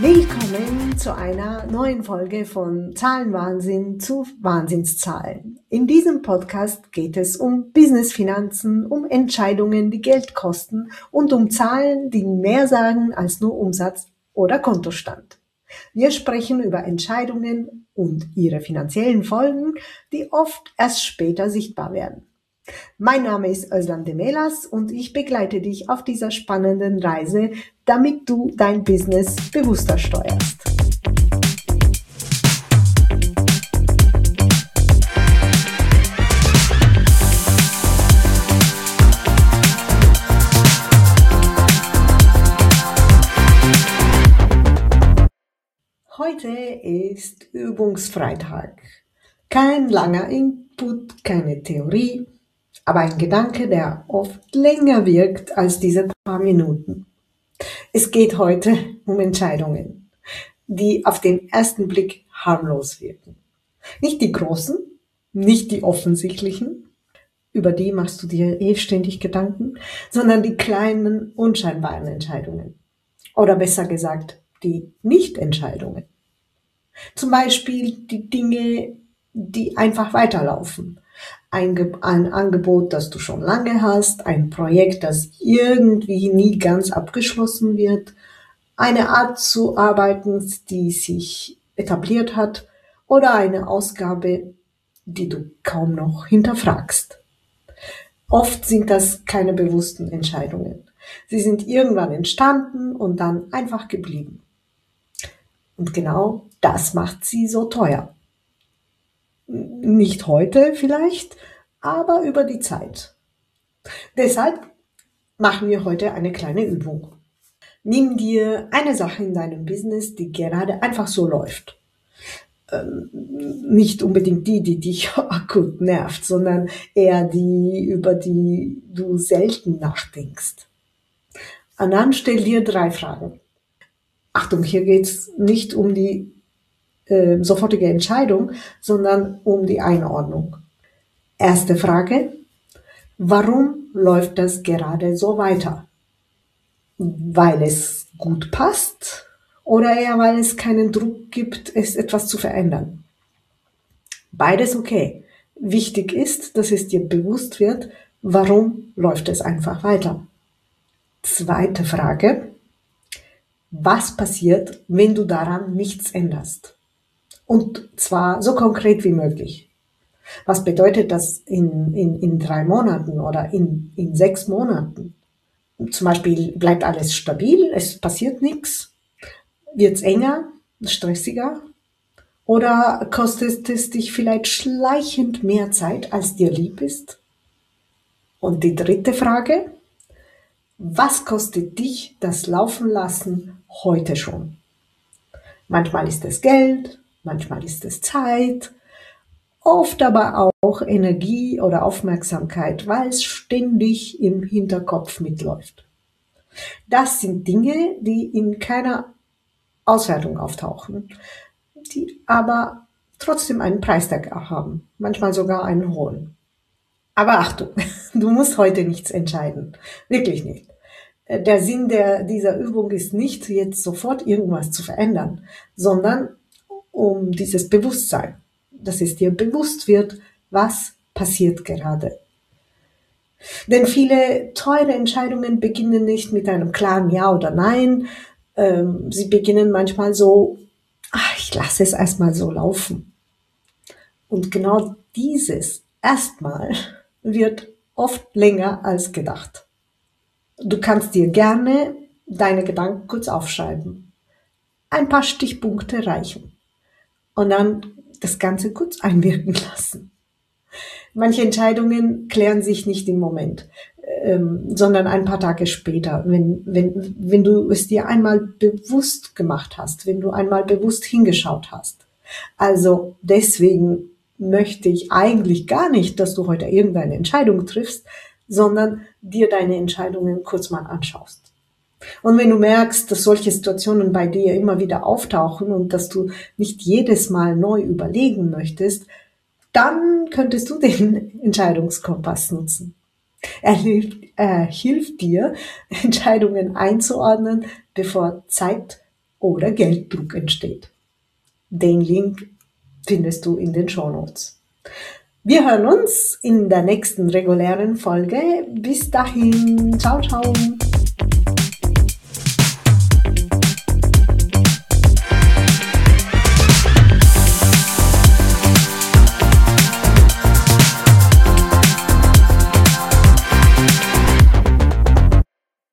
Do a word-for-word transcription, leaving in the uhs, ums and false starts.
Willkommen zu einer neuen Folge von Zahlenwahnsinn zu Wahnsinnszahlen. In diesem Podcast geht es um Business-Finanzen, um Entscheidungen, die Geld kosten und um Zahlen, die mehr sagen als nur Umsatz oder Kontostand. Wir sprechen über Entscheidungen und ihre finanziellen Folgen, die oft erst später sichtbar werden. Mein Name ist Özlem Demelas und ich begleite dich auf dieser spannenden Reise, damit du dein Business bewusster steuerst. Heute ist Übungsfreitag. Kein langer Input, keine Theorie, aber ein Gedanke, der oft länger wirkt als diese paar Minuten. Es geht heute um Entscheidungen, die auf den ersten Blick harmlos wirken. Nicht die großen, nicht die offensichtlichen, über die machst du dir eh ständig Gedanken, sondern die kleinen, unscheinbaren Entscheidungen. Oder besser gesagt, die Nicht-Entscheidungen. Zum Beispiel die Dinge, die einfach weiterlaufen. Ein, Ge- ein Angebot, das du schon lange hast, ein Projekt, das irgendwie nie ganz abgeschlossen wird, eine Art zu arbeiten, die sich etabliert hat, oder eine Ausgabe, die du kaum noch hinterfragst. Oft sind das keine bewussten Entscheidungen. Sie sind irgendwann entstanden und dann einfach geblieben. Und genau das macht sie so teuer. Nicht heute vielleicht, aber über die Zeit. Deshalb machen wir heute eine kleine Übung. Nimm dir eine Sache in deinem Business, die gerade einfach so läuft. Ähm, nicht unbedingt die, die dich akut nervt, sondern eher die, über die du selten nachdenkst. Und dann stell dir drei Fragen. Achtung, hier geht es nicht um die äh, sofortige Entscheidung, sondern um die Einordnung. Erste Frage: Warum läuft das gerade so weiter? Weil es gut passt oder eher weil es keinen Druck gibt, es etwas zu verändern? Beides okay. Wichtig ist, dass es dir bewusst wird, warum läuft es einfach weiter. Zweite Frage: Was passiert, wenn du daran nichts änderst? Und zwar so konkret wie möglich. Was bedeutet das in, in, in drei Monaten oder in, in sechs Monaten? Zum Beispiel bleibt alles stabil, es passiert nichts, wird es enger, stressiger oder kostet es dich vielleicht schleichend mehr Zeit, als dir lieb ist? Und die dritte Frage: Was kostet dich das Laufen lassen heute schon? Manchmal ist es Geld, manchmal ist es Zeit, oft aber auch Energie oder Aufmerksamkeit, weil es ständig im Hinterkopf mitläuft. Das sind Dinge, die in keiner Auswertung auftauchen, die aber trotzdem einen Preistag haben, manchmal sogar einen hohen. Aber Achtung, du musst heute nichts entscheiden, wirklich nicht. Der Sinn der, dieser Übung ist nicht, jetzt sofort irgendwas zu verändern, sondern um dieses Bewusstsein, dass es dir bewusst wird, was passiert gerade. Denn viele teure Entscheidungen beginnen nicht mit einem klaren Ja oder Nein. Ähm, sie beginnen manchmal so: ach, ich lasse es erstmal so laufen. Und genau dieses erstmal wird oft länger als gedacht. Du kannst dir gerne deine Gedanken kurz aufschreiben. Ein paar Stichpunkte reichen. Und dann das Ganze kurz einwirken lassen. Manche Entscheidungen klären sich nicht im Moment, ähm, sondern ein paar Tage später, wenn, wenn, wenn du es dir einmal bewusst gemacht hast, wenn du einmal bewusst hingeschaut hast. Also deswegen möchte ich eigentlich gar nicht, dass du heute irgendeine Entscheidung triffst, sondern dir deine Entscheidungen kurz mal anschaust. Und wenn du merkst, dass solche Situationen bei dir immer wieder auftauchen und dass du nicht jedes Mal neu überlegen möchtest, dann könntest du den Entscheidungskompass nutzen. Er hilft, er hilft dir, Entscheidungen einzuordnen, bevor Zeit oder Gelddruck entsteht. Den Link findest du in den Shownotes. Wir hören uns in der nächsten regulären Folge. Bis dahin, ciao, ciao.